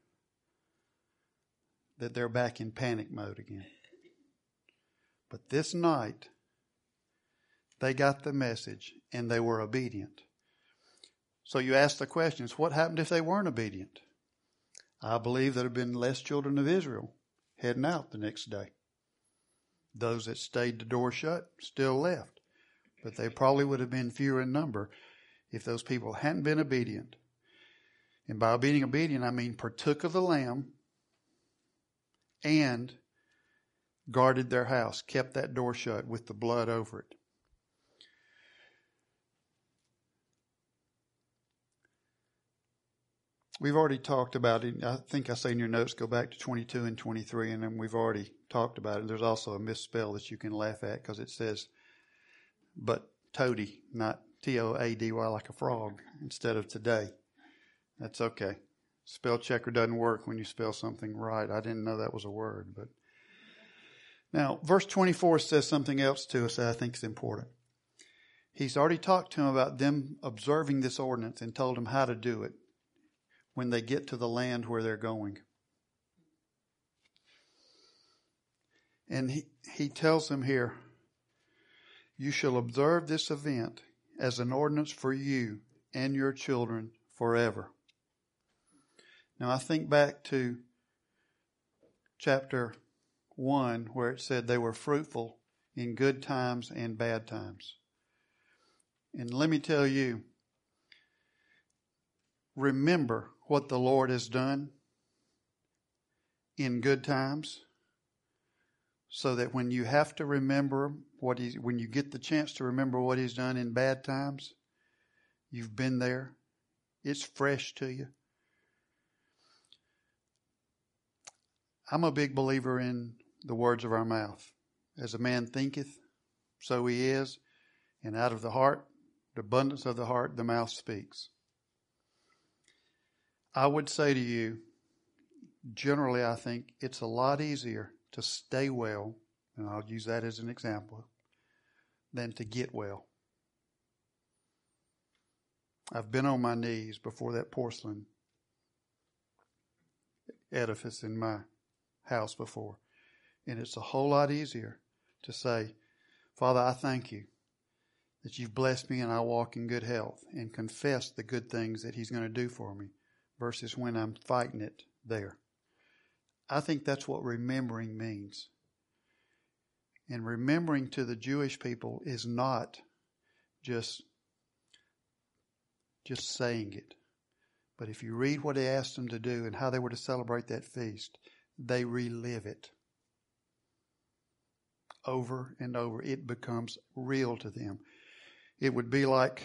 S1: that they're back in panic mode again. But this night, they got the message and they were obedient. So you ask the questions, what happened if they weren't obedient? I believe there have been less children of Israel heading out the next day. Those that stayed the door shut still left. But they probably would have been fewer in number if those people hadn't been obedient. And by being obedient, I mean partook of the lamb and guarded their house, kept that door shut with the blood over it. We've already talked about it. I think I say in your notes, go back to twenty-two and twenty-three, and then we've already talked about it. There's also a misspell that you can laugh at because it says, but toady, not T O A D Y like a frog, instead of today. That's okay. Spell checker doesn't work when you spell something right. I didn't know that was a word. But now, verse twenty-four says something else to us that I think is important. He's already talked to them about them observing this ordinance and told them how to do it when they get to the land where they're going. And he, he tells them here, you shall observe this event as an ordinance for you and your children forever. Now I think back to chapter one where it said they were fruitful in good times and bad times. And let me tell you, remember what the Lord has done in good times, so that when you have to remember what He, when you get the chance to remember what He's done in bad times, you've been there. It's fresh to you. I'm a big believer in the words of our mouth. As a man thinketh, so he is, and out of the heart, the abundance of the heart, the mouth speaks. I would say to you, generally I think it's a lot easier to stay well, and I'll use that as an example, than to get well. I've been on my knees before that porcelain edifice in my house before, and it's a whole lot easier to say, Father, I thank you that you've blessed me and I walk in good health, and confess the good things that He's going to do for me, versus when I'm fighting it there. I think that's what remembering means. And remembering to the Jewish people is not just, just saying it. But if you read what He asked them to do and how they were to celebrate that feast, they relive it over and over. It becomes real to them. It would be like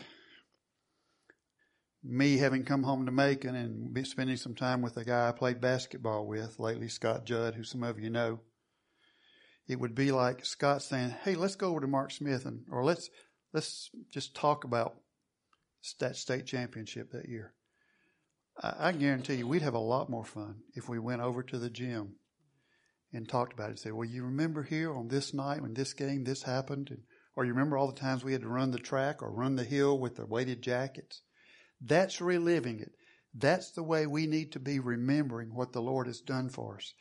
S1: me having come home to Macon and be spending some time with a guy I played basketball with lately, Scott Judd, who some of you know. It would be like Scott saying, hey, let's go over to Mark Smith, and or let's let's just talk about that state championship that year. I, I guarantee you we'd have a lot more fun if we went over to the gym and talked about it. Said, well, you remember here on this night when this game, this happened? And, or you remember all the times we had to run the track or run the hill with the weighted jackets? That's reliving it. That's the way we need to be remembering what the Lord has done for us.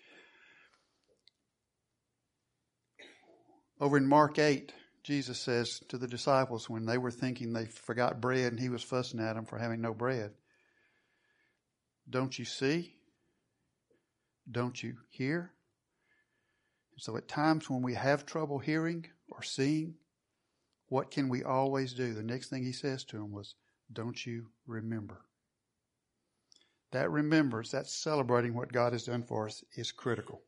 S1: Over in Mark eight, Jesus says to the disciples when they were thinking they forgot bread and he was fussing at them for having no bread, don't you see? Don't you hear? So at times when we have trouble hearing or seeing, what can we always do? The next thing he says to them was, don't you remember? That remembrance, that celebrating what God has done for us is critical.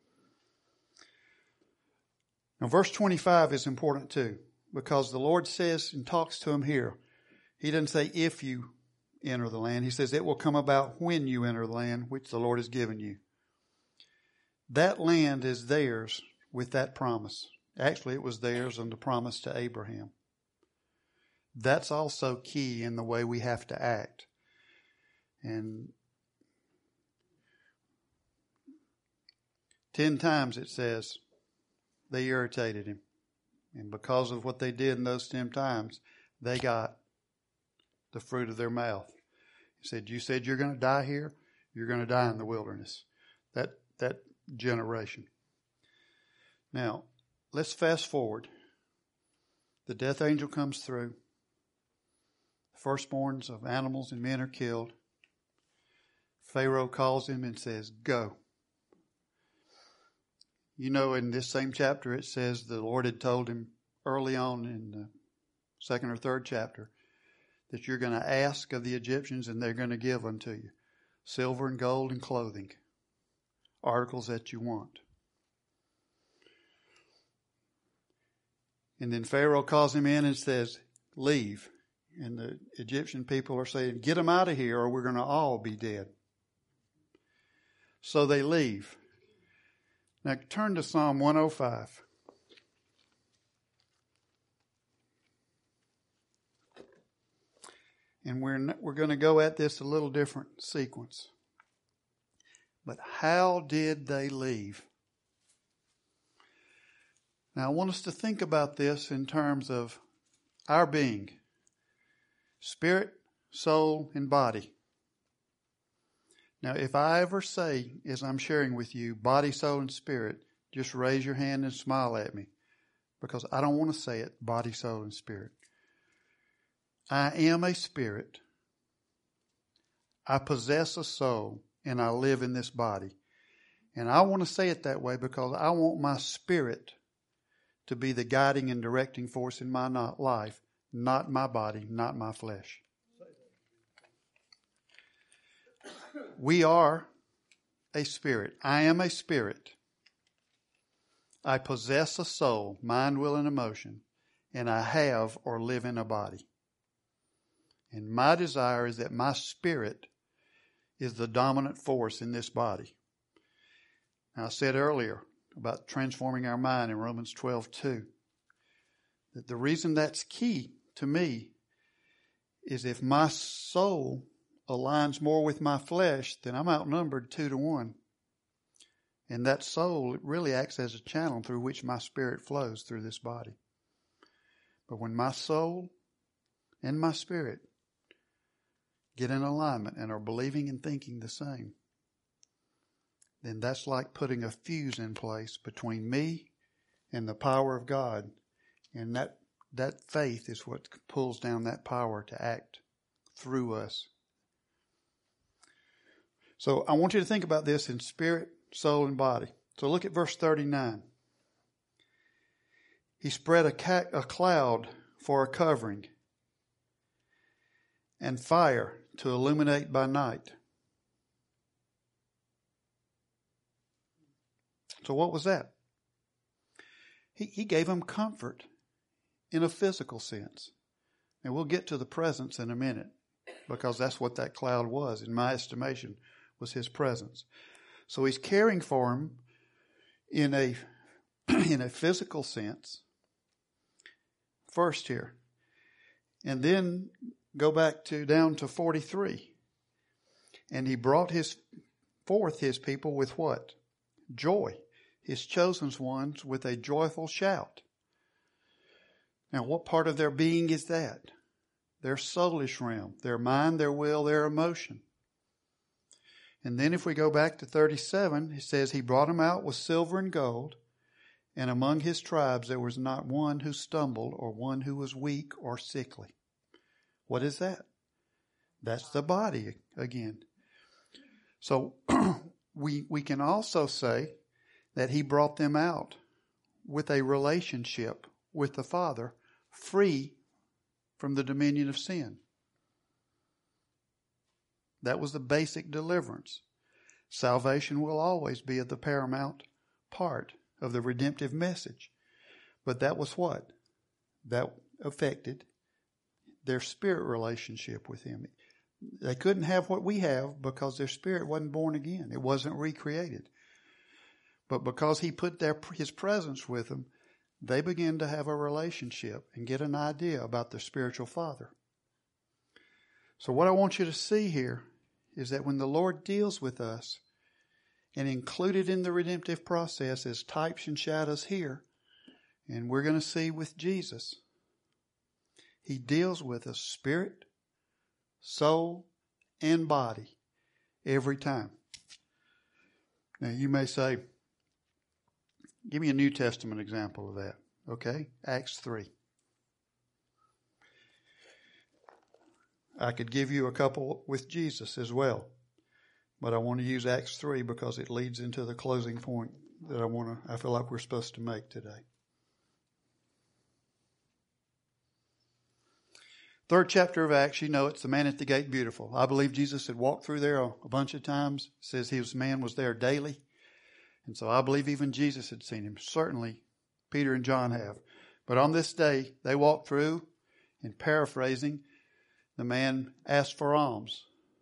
S1: Now verse twenty-five is important too, because the Lord says and talks to him here. He doesn't say if you enter the land. He says it will come about when you enter the land which the Lord has given you. That land is theirs with that promise. Actually, it was theirs on the promise to Abraham. That's also key in the way we have to act. And ten times it says they irritated him. And because of what they did in those ten times, they got the fruit of their mouth. He said, you said you're going to die here? You're going to die in the wilderness. That that generation. Now, let's fast forward. The death angel comes through. The firstborns of animals and men are killed. Pharaoh calls him and says, go. You know, in this same chapter, it says the Lord had told him early on in the second or third chapter that you're going to ask of the Egyptians and they're going to give unto you silver and gold and clothing, articles that you want. And then Pharaoh calls him in and says, leave. And the Egyptian people are saying, get them out of here or we're going to all be dead. So they leave. Now turn to Psalm one oh five. And we're not, we're going to go at this a little different sequence. But how did they leave? Now I want us to think about this in terms of our being. Spirit, soul, and body. Now if I ever say, as I'm sharing with you, body, soul, and spirit, just raise your hand and smile at me. Because I don't want to say it, body, soul, and spirit. I am a spirit. I possess a soul. And I live in this body. And I want to say it that way because I want my spirit to be the guiding and directing force in my life, not my body, not my flesh. We are a spirit. I am a spirit. I possess a soul, mind, will, and emotion, and I have or live in a body. And my desire is that my spirit is the dominant force in this body. Now, I said earlier about transforming our mind in Romans twelve two, that the reason that's key to me is if my soul aligns more with my flesh, then I'm outnumbered two to one. And that soul really acts as a channel through which my spirit flows through this body. But when my soul and my spirit get in alignment and are believing and thinking the same, then that's like putting a fuse in place between me and the power of God. And that that faith is what pulls down that power to act through us. So I want you to think about this in spirit, soul, and body. So look at verse thirty-nine. He spread a, ca- a cloud for a covering and fire to illuminate by night. So what was that? He, he gave them comfort in a physical sense. And we'll get to the presence in a minute, because that's what that cloud was, in my estimation, was his presence. So he's caring for them in a, in a physical sense, first here. And then go back to down to forty-three. And he brought his forth his people with what? Joy. His chosen ones with a joyful shout. Now, what part of their being is that? Their soulish realm, their mind, their will, their emotion. And then if we go back to thirty-seven, it says he brought them out with silver and gold, and among his tribes there was not one who stumbled or one who was weak or sickly. What is that? That's the body again. So we we can also say that he brought them out with a relationship with the Father, free from the dominion of sin. That was the basic deliverance. Salvation will always be the paramount part of the redemptive message. But that was what? That affected their spirit relationship with him. They couldn't have what we have because their spirit wasn't born again. It wasn't recreated. But because he put their, his presence with them, they began to have a relationship and get an idea about their spiritual father. So what I want you to see here is that when the Lord deals with us, and included in the redemptive process is types and shadows here, and we're going to see with Jesus, he deals with us spirit, soul, and body every time. Now you may say, give me a New Testament example of that. Okay? Acts three. I could give you a couple with Jesus as well. But I want to use Acts three because it leads into the closing point that I want to, I feel like we're supposed to make today. Third chapter of Acts, you know, it's the man at the gate beautiful. I believe Jesus had walked through there a bunch of times. It says his man was there daily. And so I believe even Jesus had seen him. Certainly Peter and John have. But on this day, they walked through, and paraphrasing, the man asked for alms.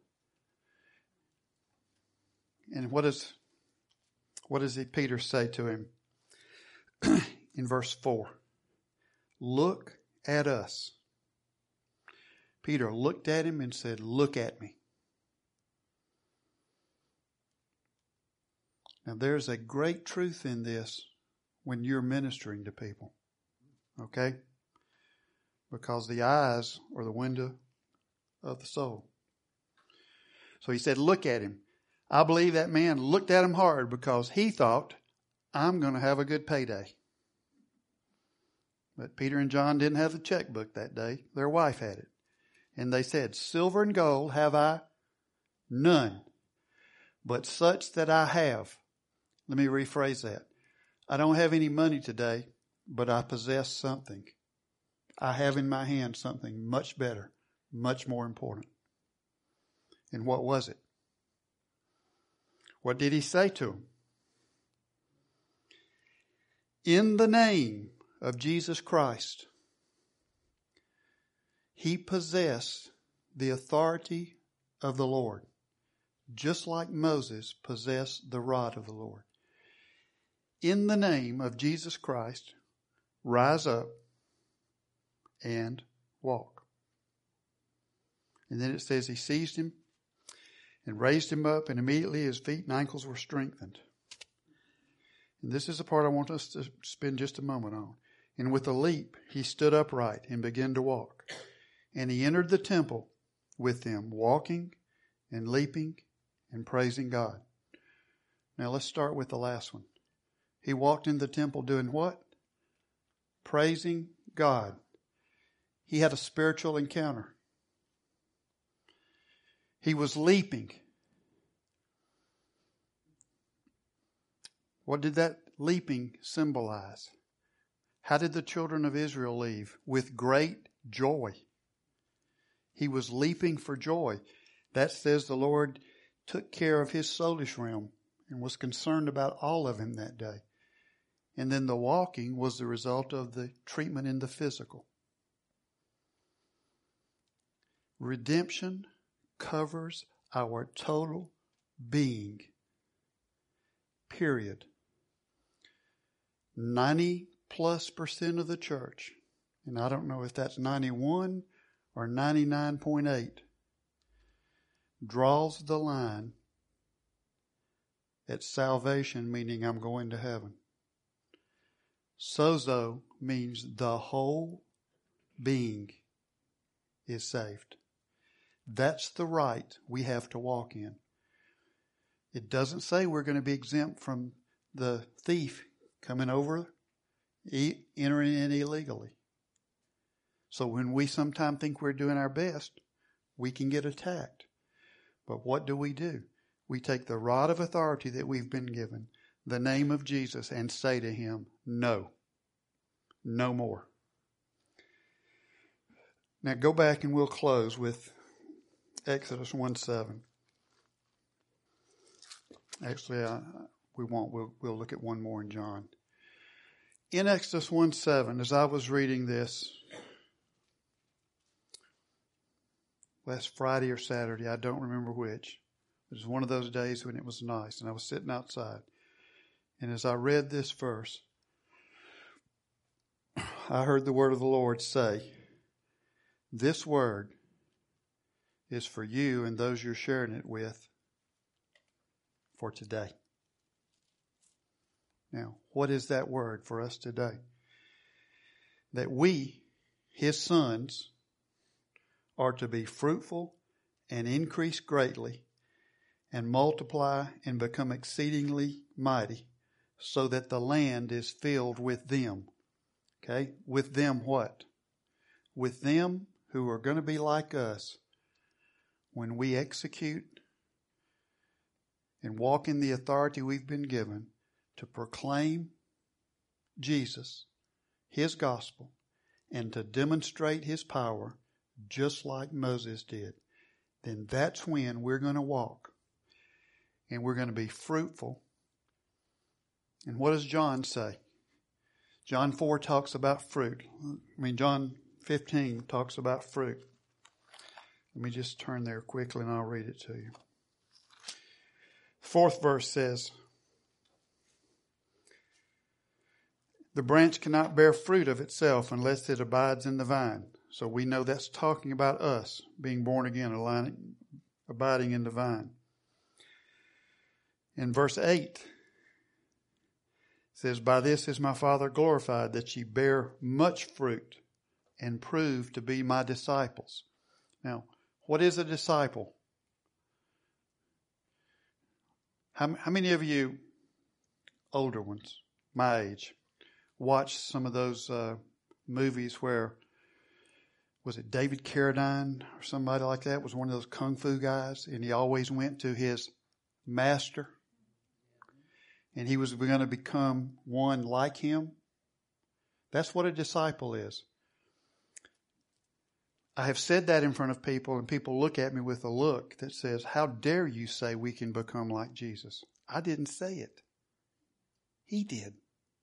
S1: And what does, what does Peter say to him in verse four? Look at us. Peter looked at him and said, look at me. Now there's a great truth in this when you're ministering to people. Okay? Because the eyes are the window of the soul. So he said, look at him. I believe that man looked at him hard because he thought, I'm going to have a good payday. But Peter and John didn't have the checkbook that day. Their wife had it. And they said, silver and gold have I none, but such that I have. Let me rephrase that. I don't have any money today, but I possess something. I have in my hand something much better, much more important. And what was it? What did he say to him? In the name of Jesus Christ, he possessed the authority of the Lord, just like Moses possessed the rod of the Lord. In the name of Jesus Christ, rise up and walk. And then it says he seized him and raised him up, and immediately his feet and ankles were strengthened. And this is the part I want us to spend just a moment on. And with a leap, he stood upright and began to walk. And he entered the temple with them, walking and leaping and praising God. Now let's start with the last one. He walked in the temple doing what? Praising God. He had a spiritual encounter. He was leaping. What did that leaping symbolize? How did the children of Israel leave? With great joy. He was leaping for joy. That says the Lord took care of his soulish realm and was concerned about all of him that day. And then the walking was the result of the treatment in the physical. Redemption covers our total being. Period. ninety plus percent of the church, and I don't know if that's ninety-one or ninety-nine point eight draws the line at salvation, meaning I'm going to heaven. Sozo means the whole being is saved. That's the right we have to walk in. It doesn't say we're going to be exempt from the thief coming over, entering in illegally. So when we sometimes think we're doing our best, we can get attacked. But what do we do? We take the rod of authority that we've been given, the name of Jesus, and say to him, no, no more. Now go back and we'll close with Exodus one seven. Actually, I, we won't. We'll, we'll look at one more in John. In Exodus one seven, as I was reading this last Friday or Saturday, I don't remember which. It was one of those days when it was nice, and I was sitting outside. And as I read this verse, I heard the word of the Lord say, this word is for you and those you're sharing it with for today. Now, what is that word for us today? That we, his sons, are to be fruitful and increase greatly and multiply and become exceedingly mighty, so that the land is filled with them. Okay? With them what? With them who are going to be like us when we execute and walk in the authority we've been given to proclaim Jesus, his gospel, and to demonstrate his power just like Moses did. Then that's when we're going to walk. And we're going to be fruitful. And what does John say? John four talks about fruit. I mean, John fifteen talks about fruit. Let me just turn there quickly and I'll read it to you. Fourth verse says, the branch cannot bear fruit of itself unless it abides in the vine. So we know that's talking about us being born again, aligning, abiding in the vine. In verse eight, it says, by this is my Father glorified, that ye bear much fruit and prove to be my disciples. Now, what is a disciple? How, how many of you older ones, my age, watched some of those uh, movies where, was it David Carradine or somebody like that, was one of those kung fu guys, and he always went to his master, and he was going to become one like him? That's what a disciple is. I have said that in front of people, and people look at me with a look that says, how dare you say we can become like Jesus? I didn't say it. He did.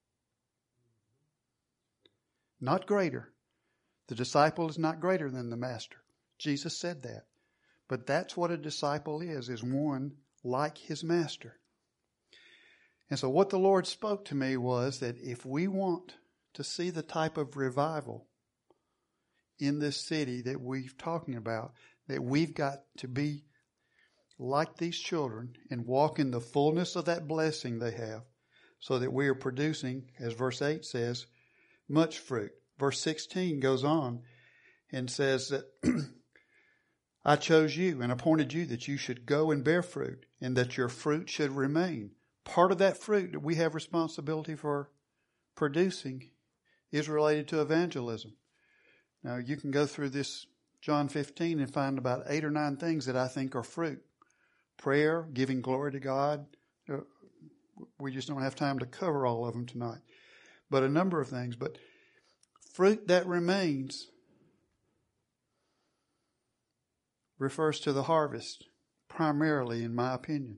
S1: Not greater. The disciple is not greater than the master. Jesus said that. But that's what a disciple is, is one like his master. And so what the Lord spoke to me was that if we want to see the type of revival in this city that we're talking about, that we've got to be like these children and walk in the fullness of that blessing they have, so that we are producing, as verse eight says, much fruit. Verse sixteen goes on and says that I chose you and appointed you that you should go and bear fruit, and that your fruit should remain. Part of that fruit that we have responsibility for producing is related to evangelism. Now, you can go through this John fifteen and find about eight or nine things that I think are fruit. Prayer, giving glory to God. We just don't have time to cover all of them tonight. But a number of things. But fruit that remains refers to the harvest, primarily, in my opinion.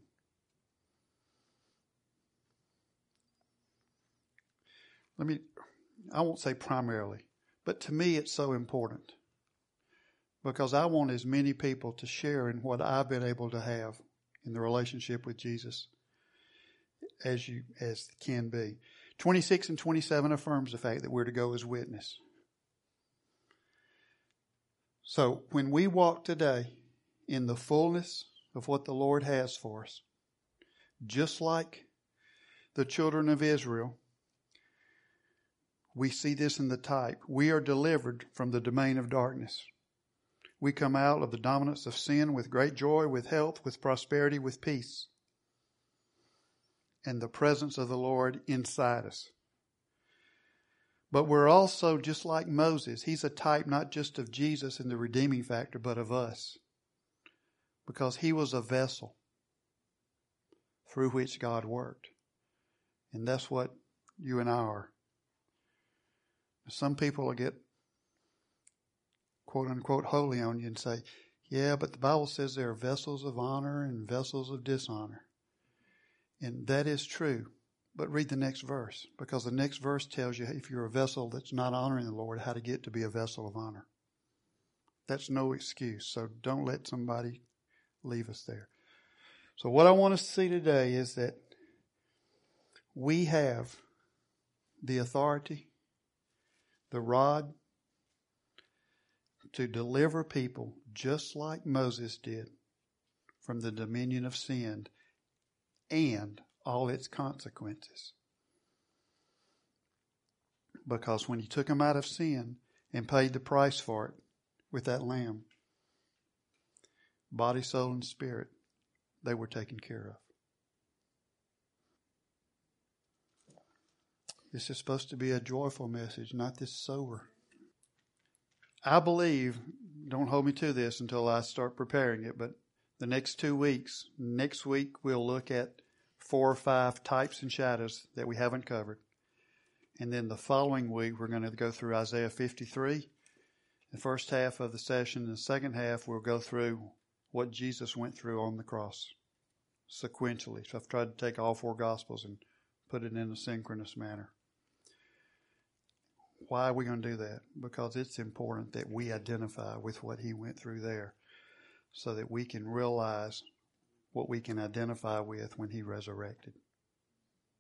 S1: Let me, I won't say primarily, but to me it's so important, because I want as many people to share in what I've been able to have in the relationship with Jesus as you as can be. twenty-six and twenty-seven affirms the fact that we're to go as witness. So when we walk today in the fullness of what the Lord has for us, just like the children of Israel, we see this in the type. We are delivered from the domain of darkness. We come out of the dominance of sin with great joy, with health, with prosperity, with peace, and the presence of the Lord inside us. But we're also just like Moses. He's a type not just of Jesus and the redeeming factor, but of us. Because he was a vessel through which God worked. And that's what you and I are. Some people will get quote unquote holy on you and say, yeah, but the Bible says there are vessels of honor and vessels of dishonor. And that is true. But read the next verse, because the next verse tells you if you're a vessel that's not honoring the Lord, how to get to be a vessel of honor. That's no excuse. So don't let somebody leave us there. So what I want us to see today is that we have the authority, the rod, to deliver people just like Moses did from the dominion of sin and all its consequences. Because when he took them out of sin and paid the price for it with that lamb, body, soul, and spirit, they were taken care of. This is supposed to be a joyful message, not this sober. I believe, don't hold me to this until I start preparing it, but the next two weeks, next week we'll look at four or five types and shadows that we haven't covered. And then the following week, we're going to go through Isaiah fifty-three. The first half of the session. And the second half, we'll go through what Jesus went through on the cross sequentially. So I've tried to take all four Gospels and put it in a synchronous manner. Why are we going to do that? Because it's important that we identify with what he went through there so that we can realize what we can identify with when he resurrected.